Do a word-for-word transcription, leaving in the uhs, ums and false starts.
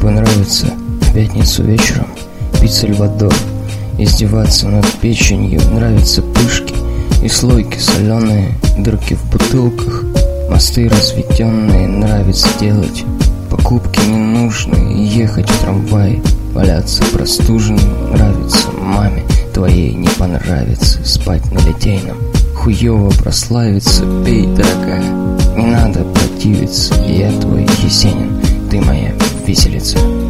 тобой нравится в пятницу вечером пить сальвадор, издеваться над печенью, нравятся пышки и слойки соленые, дырки в бутылках, мосты разведенные, нравится делать покупки ненужные, ехать в трамвае, валяться простуженным, нравится маме твоей, не понравится спать на литейном, хуёво прославиться, пей, дорогая, не надо противиться, я твой Есенин, ты моя виселица.